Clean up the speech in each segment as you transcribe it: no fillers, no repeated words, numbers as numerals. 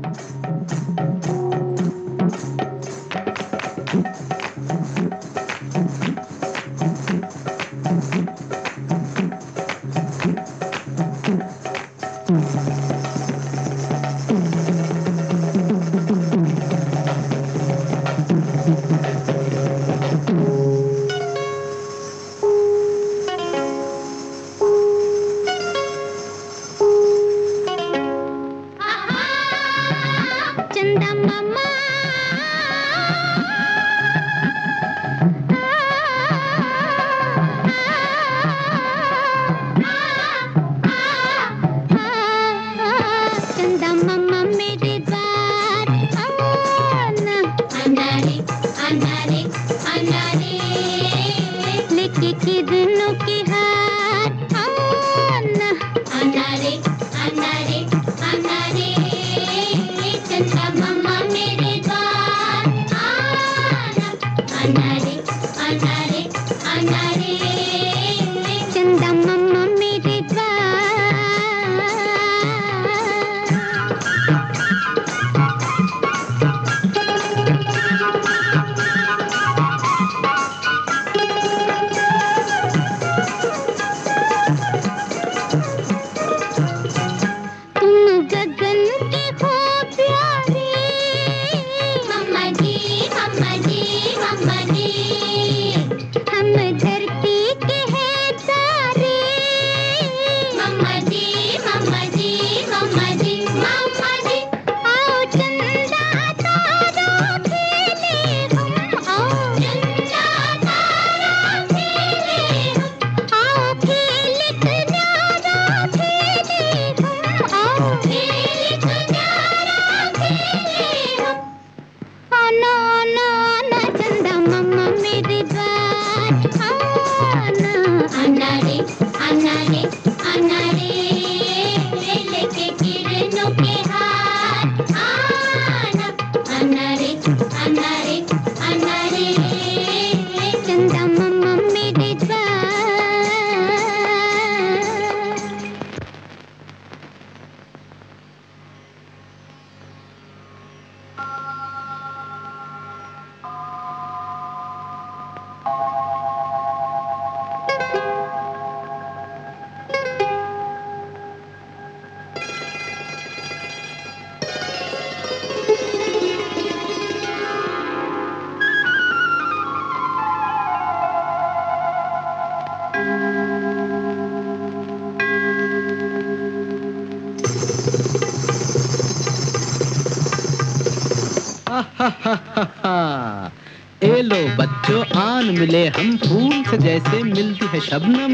ए लो बच्चों आन मिले हम फूल से जैसे मिलती है शबनम।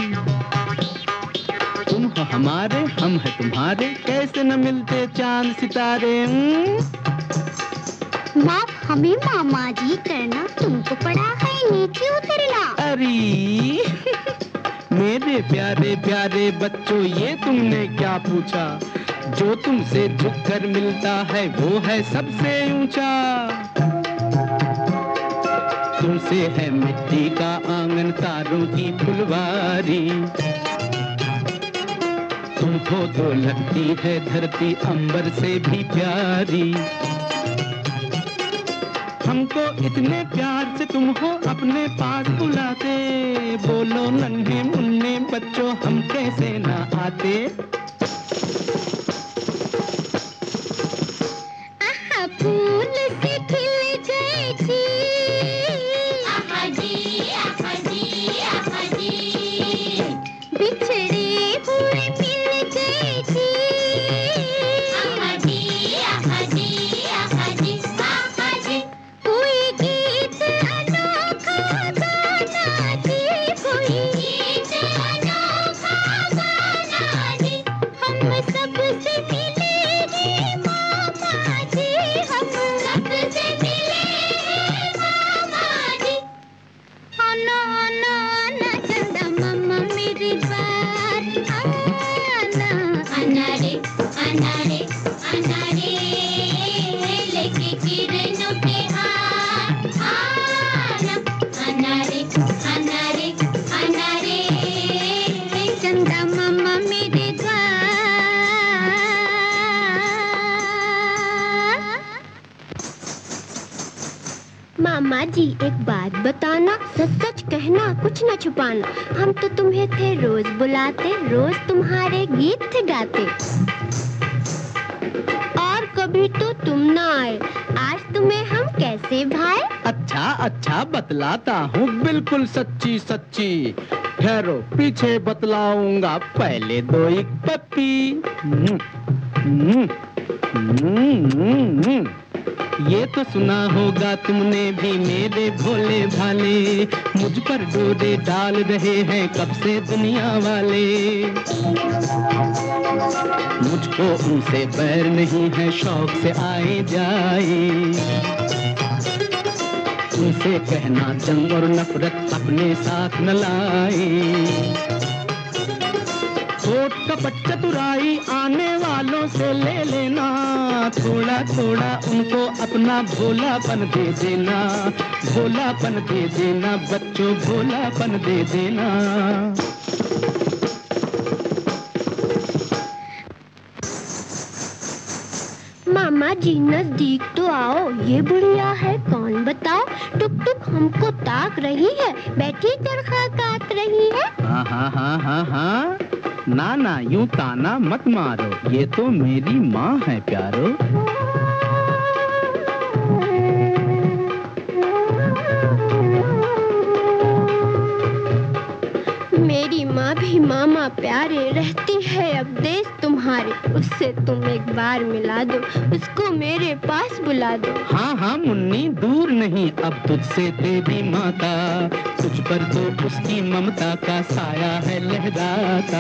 तुम हो हमारे हम है तुम्हारे कैसे न मिलते चांद सितारे। माफ हमें मामा जी करना, तुमको पड़ा है नीचे उतरना। अरे मेरे प्यारे प्यारे बच्चों ये तुमने क्या पूछा, जो तुमसे झुककर मिलता है वो है सबसे ऊंचा। तुमसे है मिट्टी का आंगन तारों की फुलवारी, तुमको तो लगती है धरती अंबर से भी प्यारी। हमको इतने प्यार से तुम हो अपने पास बुलाते, बोलो नन्हे मुन्ने बच्चों हम कैसे ना आते। फूल से खिल गए जी, आहा जी आहा जी आहा जी, बिछड़े हुए मिल गए जी, आहा जी आहा जी आहा जी आहा जी। कोई गीत अनोखा गाना जी, कोई गीत अनोखा गाना जी, हम सबसे मिले रे मामा जी, हम सबसे मिले रे मामा जी। आना आना आना चंदा मामा मेरी बात आना, आना रे आना रे आना रे, लेके किरणों के हाथ आना, आना रे आना रे आना रे, चंदा मामा मेरे द्वार। मामा जी एक बात बताना, सच सच कहना, कुछ न छुपाना। हम तो तुम्हें थे रोज बुलाते, रोज तुम्हारे गीत थे गाते। और कभी तो तुम ना आए, आज तुम्हें हम कैसे भाए? अच्छा अच्छा बतलाता हूँ, बिल्कुल सच्ची सच्ची। ठहरो पीछे बतलाऊंगा, पहले दो एक पप्पी। ये तो सुना होगा तुमने भी मेरे भोले भाले, मुझ पर डोरे डाल रहे हैं कब से दुनिया वाले। मुझको उनसे बैर नहीं है, शौक से आए जाए। उनसे कहना जंग और नफरत अपने साथ न लाए। होठ कपट चतुराई आने वालों से ले लेना, थोड़ा थोड़ा उनको अपना भोलापन दे देना। भोलापन दे देना बच्चों, भोलापन दे देना। मामा जी नजदीक तो आओ, ये बुढ़िया है कौन बताओ? टुक टुक हमको ताक रही है, बैठी चरखा काट रही है। हाँ हाँ हाँ हाँ हाँ, ना ना यूं ताना मत मारो, ये तो मेरी माँ है प्यारो। मेरी माँ भी मामा प्यारे, रहती है अब देश तुम्हारे। उससे तुम एक बार मिला दो, उसको मेरे पास बुला दो। हाँ हाँ मुन्नी दूर नहीं अब तुझसे तेरी माता, तुझ पर तो उसकी ममता का साया है लहराता।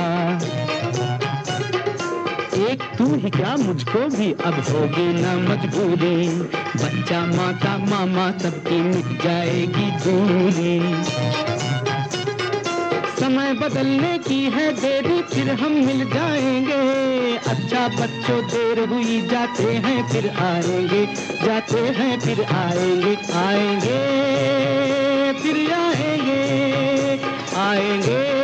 एक तू ही क्या मुझको भी अब होगी ना मजबूरी, बच्चा माँ का मामा सबकी मिट जाएगी दूरी। समय बदलने की है देरी, फिर हम मिल जाएंगे। अच्छा बच्चों देर हुई, जाते हैं फिर आएंगे, जाते हैं फिर आएंगे, आएंगे फिर आएंगे, आएंगे।